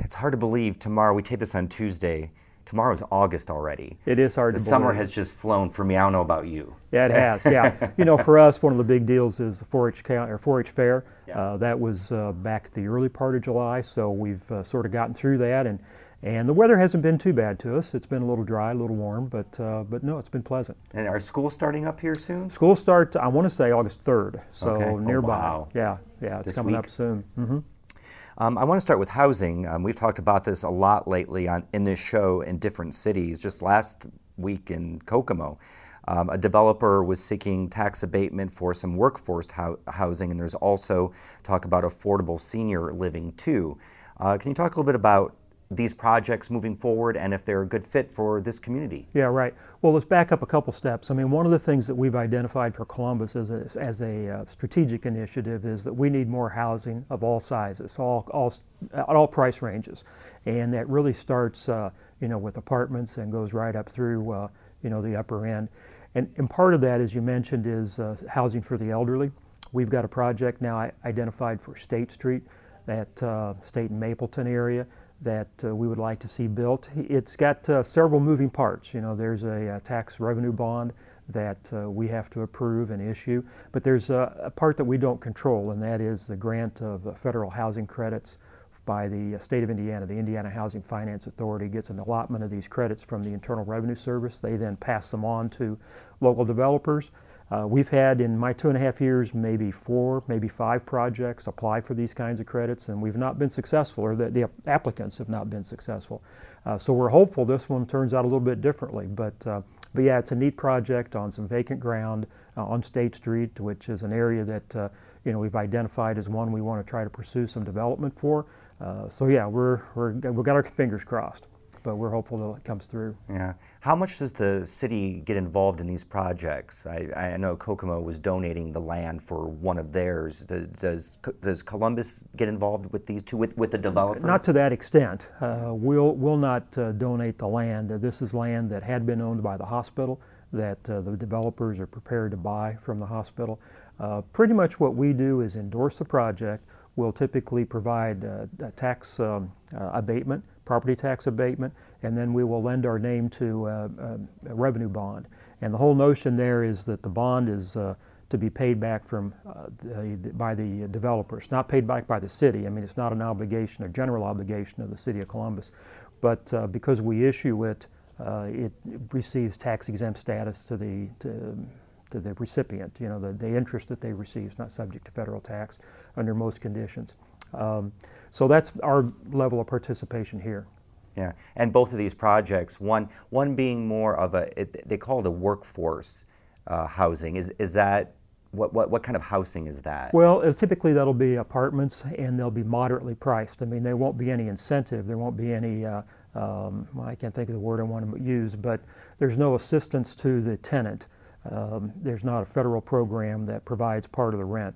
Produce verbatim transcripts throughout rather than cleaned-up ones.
It's hard to believe tomorrow, we tape this on Tuesday, tomorrow's August already. It is hard the to believe. The summer has just flown for me. I don't know about you. Yeah, it has, yeah. You know, for us, one of the big deals is the four H, or four H Fair. Yeah. Uh, that was uh, back at the early part of July, so we've uh, sort of gotten through that, and, and the weather hasn't been too bad to us. It's been a little dry, a little warm, but uh, but no, it's been pleasant. And are schools starting up here soon? School start, I want to say August third, so okay. nearby. Oh, wow. Yeah, yeah, it's This coming week? up soon. Mm-hmm. Um, I want to start with housing. Um, we've talked about this a lot lately on in this show in different cities. Just last week in Kokomo, um, a developer was seeking tax abatement for some workforce ho- housing, and there's also talk about affordable senior living too. Uh, can you talk a little bit about these projects moving forward and if they're a good fit for this community? Yeah, right. Well, let's back up a couple steps. I mean, one of the things that we've identified for Columbus as a, as a uh, strategic initiative is that we need more housing of all sizes, all, all, at all price ranges. And that really starts, uh, you know, with apartments and goes right up through, uh, you know, the upper end. And, and part of that, as you mentioned, is uh, housing for the elderly. We've got a project now identified for State Street, that uh, State and Mapleton area, that uh, we would like to see built. It's got uh, several moving parts. You know, there's a, a tax revenue bond that uh, we have to approve and issue, but there's a, a part that we don't control, and that is the grant of uh, federal housing credits by the state of Indiana. The Indiana Housing Finance Authority gets an allotment of these credits from the Internal Revenue Service. They then pass them on to local developers. Uh, we've had in my two and a half years maybe four, maybe five projects apply for these kinds of credits, and we've not been successful, or the, the applicants have not been successful. Uh, so we're hopeful this one turns out a little bit differently. But, uh, but yeah, it's a neat project on some vacant ground uh, on State Street, which is an area that uh, you know we've identified as one we want to try to pursue some development for. Uh, so yeah, we're, we're, we've got our fingers crossed, but we're hopeful that it comes through. Yeah. How much does the city get involved in these projects? I, I know Kokomo was donating the land for one of theirs. Does, does, does Columbus get involved with these two, with, with the developer? Not to that extent. Uh, we'll, we'll not uh, donate the land. Uh, this is land that had been owned by the hospital that uh, the developers are prepared to buy from the hospital. Uh, pretty much what we do is endorse the project. We'll typically provide uh, a tax um, uh, abatement, property tax abatement, and then we will lend our name to uh, a revenue bond. And the whole notion there is that the bond is uh, to be paid back from uh, the, by the developers, not paid back by the city. I mean, it's not an obligation, a general obligation of the city of Columbus, but uh, because we issue it, uh, it receives tax exempt status to the to, to the recipient. You know, the, the interest that they receive is not subject to federal tax under most conditions. Um, so that's our level of participation here. Yeah, and both of these projects, one one being more of a, it, they call it a workforce uh, housing. Is is that, what, what what kind of housing is that? Well, uh, typically that'll be apartments, and they'll be moderately priced. I mean, there won't be any incentive, there won't be any, uh, um, well, I can't think of the word I want to use, but there's no assistance to the tenant. Um, there's not a federal program that provides part of the rent.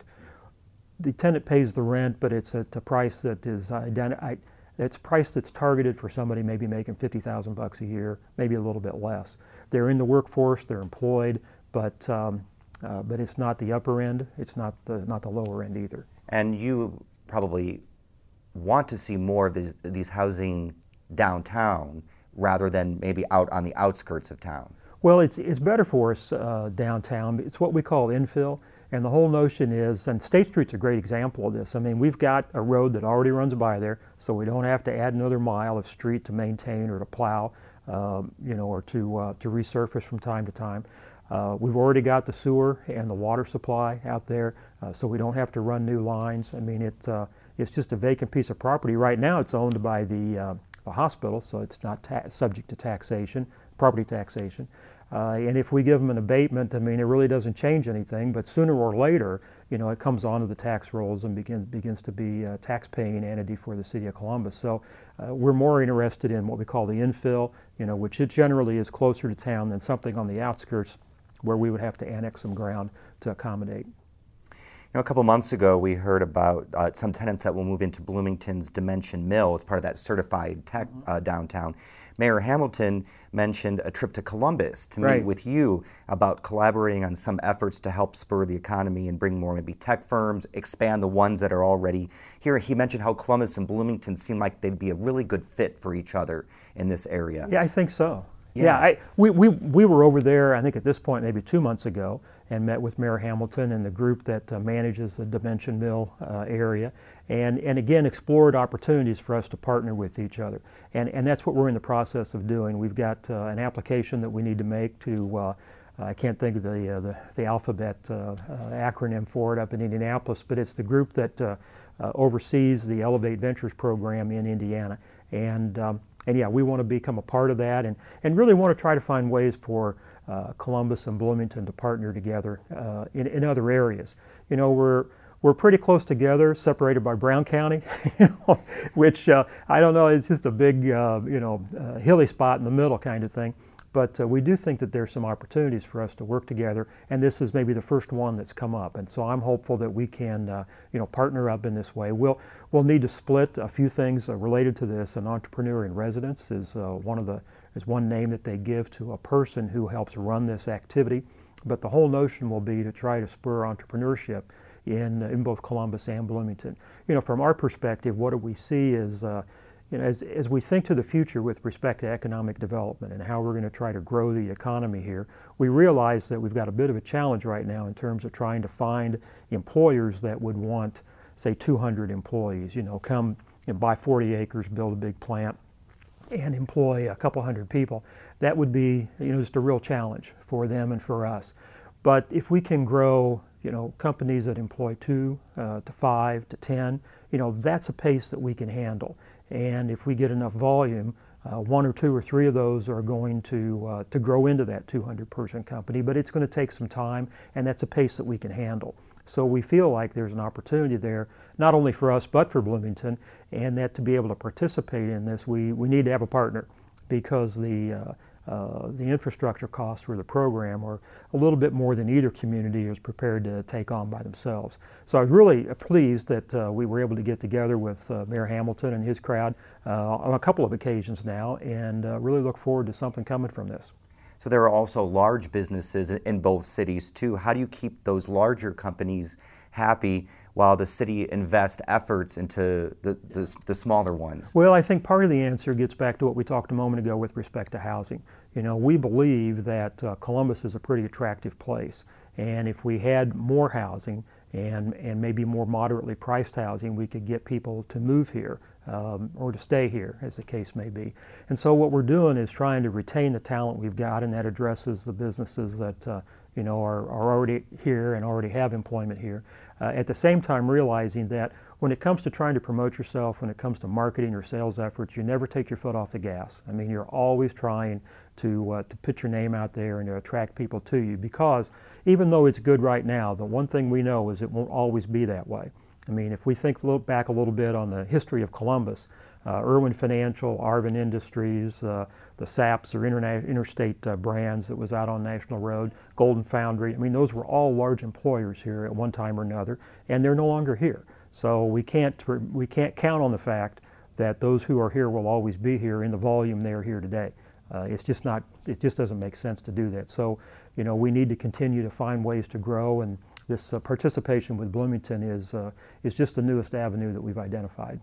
The tenant pays the rent, but it's at a price that is identi- it's a price that's targeted for somebody maybe making fifty thousand bucks a year, maybe a little bit less. They're in the workforce, they're employed, but um, uh, but it's not the upper end, it's not the not the lower end either. And you probably want to see more of these these housing downtown rather than maybe out on the outskirts of town. Well, it's it's better for us uh, downtown. It's what we call infill. And the whole notion is, and State Street's a great example of this. I mean, we've got a road that already runs by there, so we don't have to add another mile of street to maintain or to plow, um, you know, or to uh, to resurface from time to time. Uh, we've already got the sewer and the water supply out there, uh, so we don't have to run new lines. I mean, it uh, it's just a vacant piece of property. Right now, it's owned by the uh, the hospital, so it's not ta- subject to taxation, property taxation. Uh, and if we give them an abatement, I mean, it really doesn't change anything, but sooner or later, you know, it comes onto the tax rolls and begins begins to be a tax-paying entity for the city of Columbus. So uh, we're more interested in what we call the infill, you know, which it generally is closer to town than something on the outskirts where we would have to annex some ground to accommodate. know, a couple months ago, we heard about uh, some tenants that will move into Bloomington's Dimension Mill as part of that certified tech mm-hmm. uh, downtown. Mayor Hamilton mentioned a trip to Columbus to right. meet with you about collaborating on some efforts to help spur the economy and bring more maybe tech firms, expand the ones that are already here. He mentioned how Columbus and Bloomington seem like they'd be a really good fit for each other in this area. Yeah, I think so. Yeah, yeah I, we, we, we were over there, I think at this point, maybe two months ago, and met with Mayor Hamilton and the group that uh, manages the Dimension Mill uh, area, and, and again explored opportunities for us to partner with each other. And, and that's what we're in the process of doing. We've got uh, an application that we need to make to, uh, I can't think of the, uh, the, the alphabet uh, uh, acronym for it up in Indianapolis, but it's the group that uh, uh, oversees the Elevate Ventures program in Indiana. And, um, and yeah, we want to become a part of that and, and really want to try to find ways for Uh, Columbus and Bloomington to partner together uh, in, in other areas. You know, we're we're pretty close together, separated by Brown County, you know, which uh, I don't know, it's just a big, uh, you know, uh, hilly spot in the middle kind of thing. But uh, we do think that there's some opportunities for us to work together, and this is maybe the first one that's come up. And so I'm hopeful that we can, uh, you know, partner up in this way. We'll we'll need to split a few things uh, related to this. An entrepreneur in residence is uh, one of the is one name that they give to a person who helps run this activity. But the whole notion will be to try to spur entrepreneurship in in both Columbus and Bloomington. You know, from our perspective, what do we see is uh, You know, as, as we think to the future with respect to economic development and how we're going to try to grow the economy here, we realize that we've got a bit of a challenge right now in terms of trying to find employers that would want, say, two hundred employees, you know, come and buy forty acres, build a big plant, and employ a couple hundred people. That would be, you know, just a real challenge for them and for us. But if we can grow, you know, companies that employ two uh, to five to ten, you know, that's a pace that we can handle. And if we get enough volume, uh, one or two or three of those are going to uh, to grow into that two hundred person company. But it's going to take some time, and that's a pace that we can handle. So we feel like there's an opportunity there, not only for us but for Bloomington, and that to be able to participate in this, we, we need to have a partner, because the uh, Uh, the infrastructure costs for the program are a little bit more than either community is prepared to take on by themselves. So I'm really pleased that uh, we were able to get together with uh, Mayor Hamilton and his crowd uh, on a couple of occasions now, and uh, really look forward to something coming from this. So there are also large businesses in both cities too. How do you keep those larger companies happy while the city invests efforts into the, the, the smaller ones? Well, I think part of the answer gets back to what we talked a moment ago with respect to housing. You know, we believe that uh, Columbus is a pretty attractive place, and if we had more housing and, and maybe more moderately priced housing, we could get people to move here um, or to stay here, as the case may be. And so what we're doing is trying to retain the talent we've got, and that addresses the businesses that uh, you know, are, are already here and already have employment here. Uh, at the same time, realizing that when it comes to trying to promote yourself, when it comes to marketing or sales efforts, you never take your foot off the gas. I mean, you're always trying to uh, to put your name out there and to attract people to you, because even though it's good right now, the one thing we know is it won't always be that way. I mean, if we think look back a little bit on the history of Columbus, uh, Irwin Financial, Arvin Industries, uh, the Saps or interna- interstate uh, brands that was out on National Road, Golden Foundry, I mean, those were all large employers here at one time or another, and they're no longer here. So we can't, we can't count on the fact that those who are here will always be here in the volume they are here today. Uh, it's just not, it just doesn't make sense to do that. So, you know, we need to continue to find ways to grow, and this uh, participation with Bloomington is, uh, is just the newest avenue that we've identified.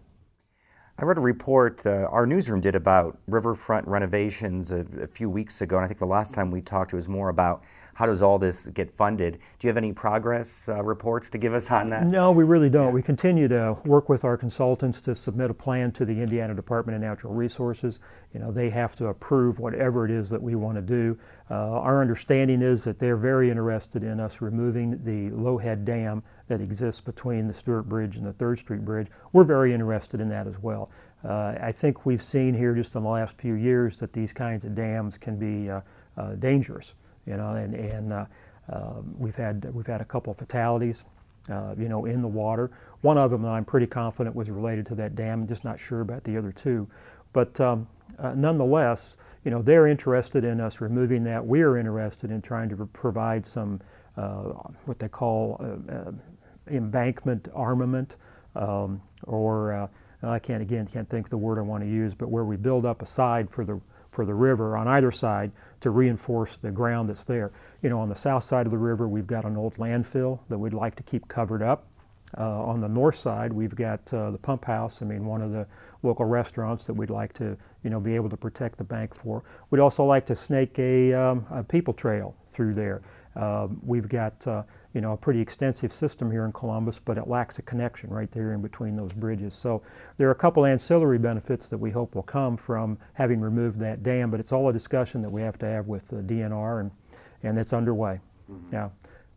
I read a report uh, our newsroom did about riverfront renovations a, a few weeks ago, and I think the last time we talked it was more about how does all this get funded. Do you have any progress uh, reports to give us on that? No, we really don't. We continue to work with our consultants to submit a plan to the Indiana Department of Natural Resources. You know, they have to approve whatever it is that we want to do. Uh, our understanding is that they're very interested in us removing the Lowhead Dam that exists between the Stewart Bridge and the third Street Bridge. We're very interested in that as well. Uh, I think we've seen here just in the last few years that these kinds of dams can be uh, uh, dangerous. You know, and, and uh, uh, we've had we've had a couple of fatalities, uh, you know, in the water. One of them, I'm pretty confident, was related to that dam. I'm just not sure about the other two. But um, uh, nonetheless, you know, they're interested in us removing that. We're interested in trying to provide some uh, what they call uh, uh, embankment armament, um, or uh, I can't again can't think of the word I want to use, but where we build up a side for the for the river on either side to reinforce the ground that's there. You know, on the south side of the river, we've got an old landfill that we'd like to keep covered up. Uh, on the north side, we've got uh, the pump house. I mean, one of the local restaurants that we'd like to, you know, be able to protect the bank for. We'd also like to snake a, um, a people trail through there. Uh, we've got, uh, you know, a pretty extensive system here in Columbus, but it lacks a connection right there in between those bridges. So there are a couple ancillary benefits that we hope will come from having removed that dam, but it's all a discussion that we have to have with the D N R, and, and it's underway. Mm-hmm. Yeah.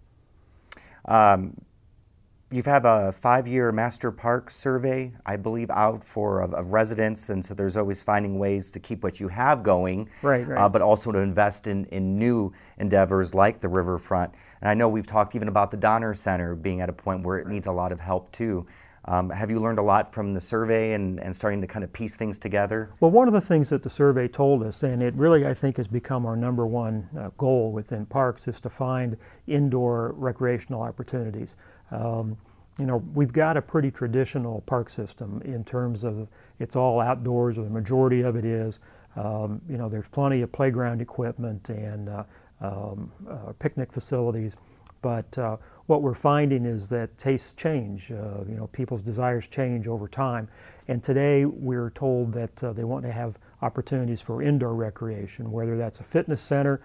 Um, You have a five-year master park survey, I believe, out for of, of residents, and so there's always finding ways to keep what you have going, right, right. Uh, but also to invest in, in new endeavors like the riverfront. And I know we've talked even about the Donner Center being at a point where it needs a lot of help too. Um, have you learned a lot from the survey and, and starting to kind of piece things together? Well, one of the things that the survey told us, and it really I think has become our number one uh, goal within parks, is to find indoor recreational opportunities. Um, you know, we've got a pretty traditional park system in terms of it's all outdoors, or the majority of it is. Um, you know, there's plenty of playground equipment and uh, um, uh, picnic facilities, but uh, what we're finding is that tastes change. Uh, you know, people's desires change over time, and today we're told that uh, they want to have opportunities for indoor recreation, whether that's a fitness center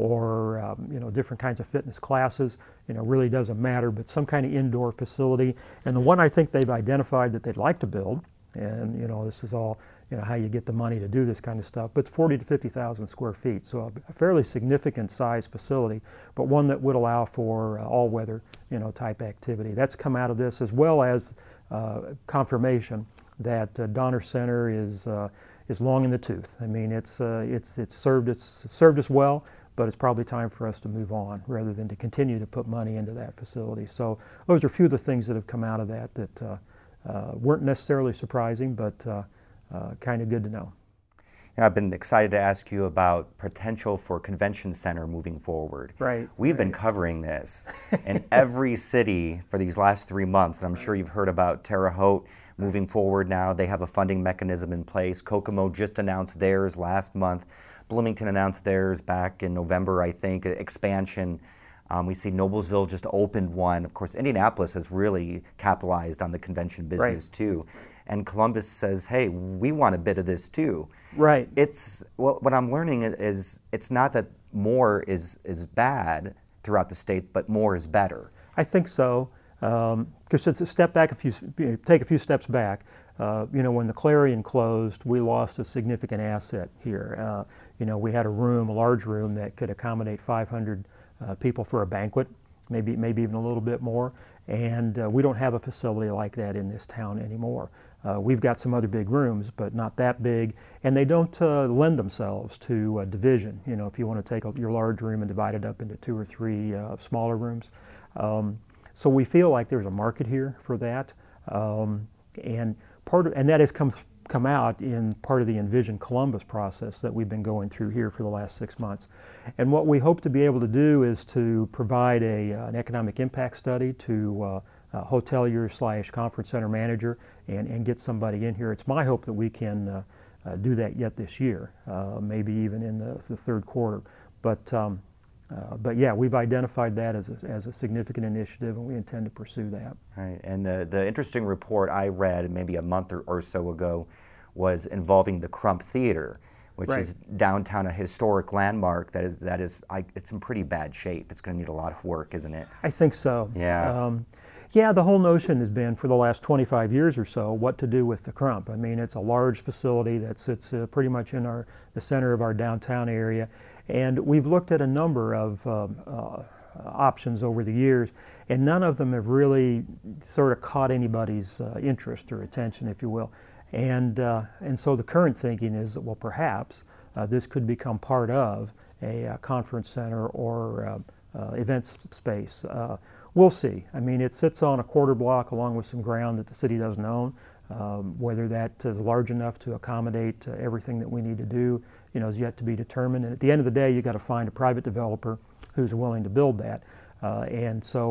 or um, you know, different kinds of fitness classes. You know, really doesn't matter, but some kind of indoor facility. And the one I think they've identified that they'd like to build, and you know, this is all, you know, how you get the money to do this kind of stuff, but forty to fifty thousand square feet, so a fairly significant size facility, but one that would allow for uh, all-weather, you know, type activity. That's come out of this, as well as uh, confirmation that uh, Donner Center is uh, is long in the tooth. I mean, it's uh, it's it's served it's served us well, but it's probably time for us to move on rather than to continue to put money into that facility. So those are a few of the things that have come out of that that uh, uh, weren't necessarily surprising, but uh, uh, kind of good to know. Yeah, I've been excited to ask you about potential for convention center moving forward. Right. We've right. been covering this in every city for these last three months, and I'm sure you've heard about Terre Haute moving forward now. They have a funding mechanism in place. Kokomo just announced theirs last month. Bloomington announced theirs back in November, I think, expansion. Um, we see Noblesville just opened one. Of course, Indianapolis has really capitalized on the convention business right. too. And Columbus says, hey, we want a bit of this too. Right. It's what, what I'm learning is it's not that more is, is bad throughout the state, but more is better. I think so. Because um, to step back a few, take a few steps back, uh, you know, when the Clarion closed, we lost a significant asset here. Uh, you know, we had a room, a large room that could accommodate five hundred uh, people for a banquet, maybe maybe even a little bit more. And uh, we don't have a facility like that in this town anymore. Uh, we've got some other big rooms, but not that big, and they don't uh, lend themselves to uh, division. You know, if you want to take a, your large room and divide it up into two or three uh, smaller rooms. Um, so we feel like there's a market here for that, um, and part of, and that has come come out in part of the Envision Columbus process that we've been going through here for the last six months. And what we hope to be able to do is to provide a, uh, an economic impact study to uh, uh, hotelier slash conference center manager and, and get somebody in here. It's my hope that we can uh, uh, do that yet this year, uh, maybe even in the, the third quarter. But um, uh, but yeah, we've identified that as a, as a significant initiative, and we intend to pursue that. Right. And the, the interesting report I read maybe a month or, or so ago was involving the Crump Theater, which right. is downtown, a historic landmark that is that is I, it's in pretty bad shape. It's going to need a lot of work, isn't it? I think so. Yeah. Um, yeah, the whole notion has been for the last twenty-five years or so what to do with the Crump. I mean, it's a large facility that sits uh, pretty much in our the center of our downtown area, and we've looked at a number of um, uh, options over the years, and none of them have really sort of caught anybody's uh, interest or attention, if you will. And uh, and so the current thinking is that, well, perhaps uh, this could become part of a, a conference center or uh, uh, events space. Uh, we'll see. I mean, it sits on a quarter block along with some ground that the city doesn't own. Um, whether that is large enough to accommodate uh, everything that we need to do, you know, is yet to be determined. And at the end of the day, you got to find a private developer who's willing to build that. Uh, and so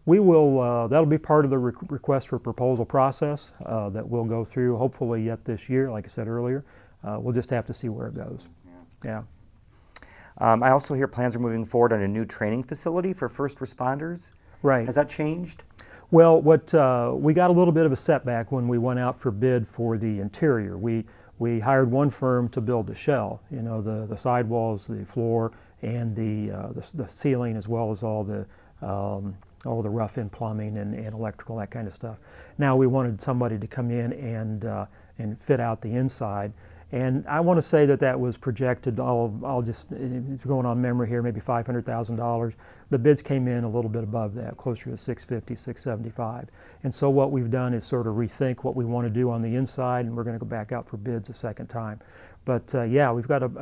we will, uh, that'll be part of the re request for proposal process uh, that we'll go through hopefully yet this year, like I said earlier. Uh, we'll just have to see where it goes. Yeah. yeah. Um, I also hear plans are moving forward on a new training facility for first responders. Right. Has that changed? Well, what uh, we got a little bit of a setback when we went out for bid for the interior. We we hired one firm to build the shell, you know, the the sidewalls, the floor, and the uh, the, the ceiling, as well as all the um, all the rough-in plumbing and, and electrical, that kind of stuff. Now we wanted somebody to come in and uh, and fit out the inside. And I want to say that that was projected, I'll, I'll just, going on memory here, maybe five hundred thousand dollars. The bids came in a little bit above that, closer to six fifty, six seventy-five. And so what we've done is sort of rethink what we want to do on the inside, and we're going to go back out for bids a second time. But uh, yeah, we've got a,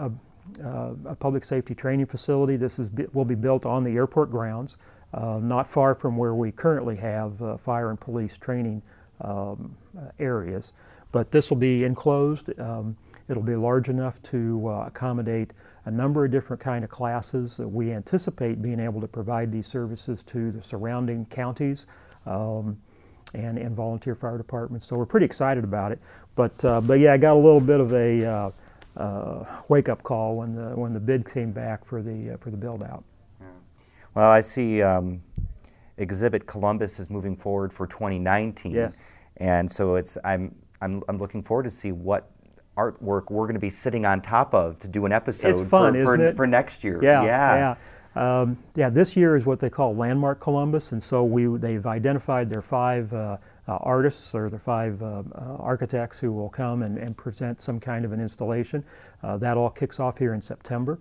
a, a public safety training facility. This is will be built on the airport grounds, uh, not far from where we currently have uh, fire and police training um, uh, areas. But this will be enclosed. Um, it'll be large enough to uh, accommodate a number of different kind of classes. Uh, we anticipate being able to provide these services to the surrounding counties um, and, and volunteer fire departments. So we're pretty excited about it. But uh, but yeah, I got a little bit of a uh, uh, wake-up call when the when the bid came back for the uh, for the build-out. Yeah. Well, I see um, Exhibit Columbus is moving forward for twenty nineteen. Yes. And so it's I'm. I'm, I'm looking forward to see what artwork we're going to be sitting on top of to do an episode it's fun, for, isn't for, it? for next year. Yeah, yeah. Yeah. Um, yeah, this year is what they call Landmark Columbus, and so we they've identified their five uh, uh, artists or their five uh, uh, architects who will come and, and present some kind of an installation. Uh, that all kicks off here in September.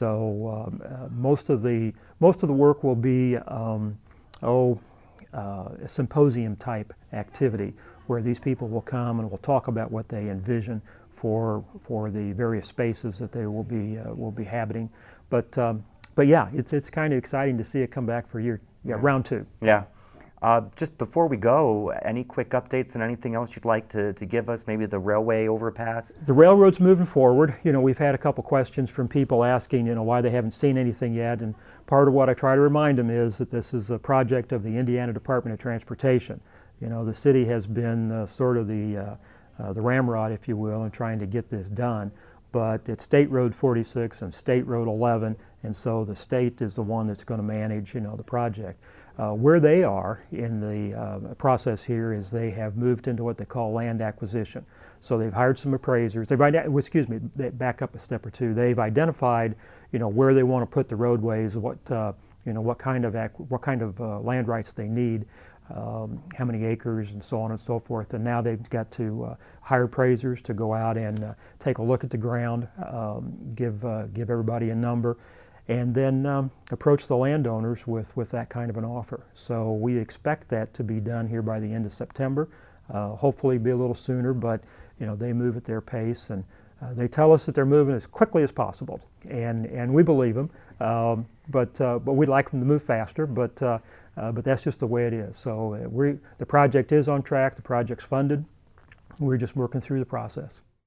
So um, uh, most of the most of the work will be um, oh uh, a symposium type activity, where these people will come and will talk about what they envision for for the various spaces that they will be uh, will be habiting. But um, but yeah, it's it's kind of exciting to see it come back for year yeah round two. Yeah. Uh, just before we go, any quick updates and anything else you'd like to, to give us? Maybe the railway overpass? The railroad's moving forward. You know, we've had a couple questions from people asking, you know, why they haven't seen anything yet. And part of what I try to remind them is that this is a project of the Indiana Department of Transportation. You know, the city has been uh, sort of the, uh, uh, the ramrod, if you will, in trying to get this done. But it's State Road forty-six and State Road eleven, and so the state is the one that's going to manage, you know, the project. Uh, where they are in the uh, process here is they have moved into what they call land acquisition. So they've hired some appraisers. They've, excuse me, they back up a step or two. They've identified, you know, where they want to put the roadways, what, uh, you know, what kind of ac what kind of uh, land rights they need. Um, how many acres and so on and so forth, and now they've got to uh, hire appraisers to go out and uh, take a look at the ground, um, give uh, give everybody a number, and then um, approach the landowners with, with that kind of an offer. So we expect that to be done here by the end of September, uh, hopefully be a little sooner, but you know, they move at their pace, and uh, they tell us that they're moving as quickly as possible, and, and we believe them, um, but, uh, but we'd like them to move faster, but uh, Uh, but that's just the way it is. So uh, we, the project is on track, the project's funded, we're just working through the process.